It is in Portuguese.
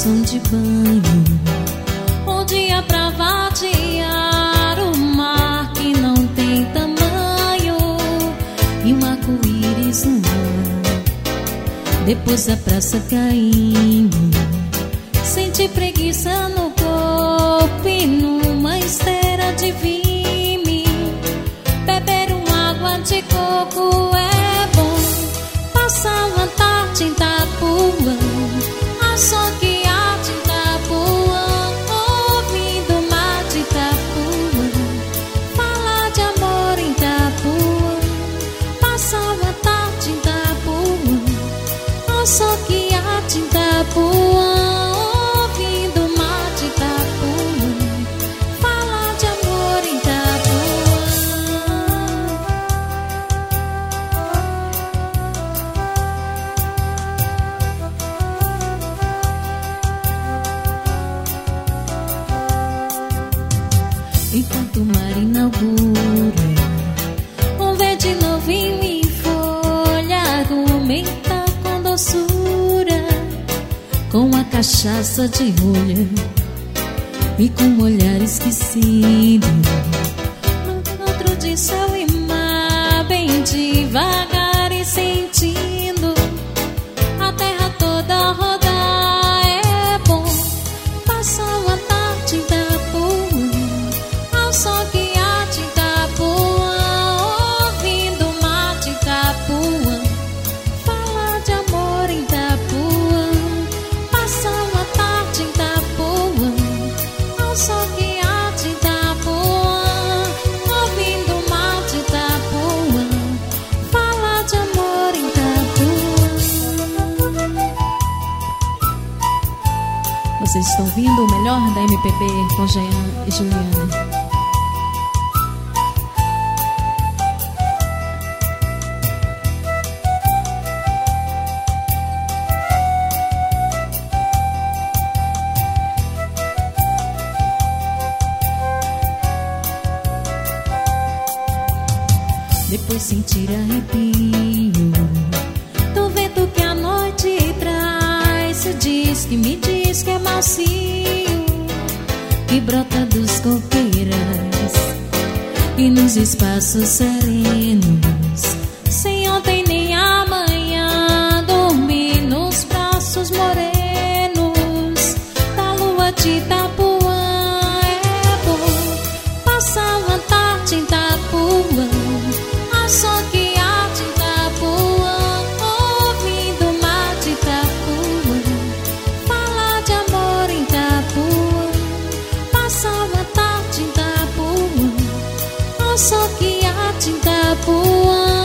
poção de banho, um dia pra vadiar o mar que não tem tamanho, e um arco-íris no mar. Depois a praça caindo, senti preguiça no corpo e numa esteira de vime. Beber uma água de coco é bom. Passar uma tarde em Itapuã, só que há de Itapuã, ouvindo o mar de Itapuã, falar de amor em Itapuã. Passar uma tarde em Itapuã, só que há de Itapuã, ouvindo o mar de Itapuã, falar de amor em Itapuã. Enquanto o mar inaugura um verde novo em mim, folha argumenta com doçura, com a cachaça de rolha e com um olhar esquecido. No encontro de céu e mar, bem devagar e sentindo a terra toda rodar, é bom. Passar uma tarde em Itapuã, ao sol que há de Itapuã, ouvindo o mar de Itapuã, falar de amor em Itapuã. Passar uma tarde em Itapuã, ao sol que há de Itapuã, ouvindo o mar de Itapuã, falar de amor em Itapuã. Vocês estão ouvindo o melhor da MPB com Jean e Juliana. Depois sentir arrepio do vento que a noite traz. Se diz que me diz que é macio, que brota dos copeiras e nos espaços serenos, sem ontem nem amanhã, dormir nos braços morenos da lua de Itapuã, é bom. Passar uma tarde em Itapuã, só que há de Itapuã, ouvindo o mar de Itapuã, falar de amor em Itapuã. Passar uma tarde em Itapuã, só que há de Itapuã,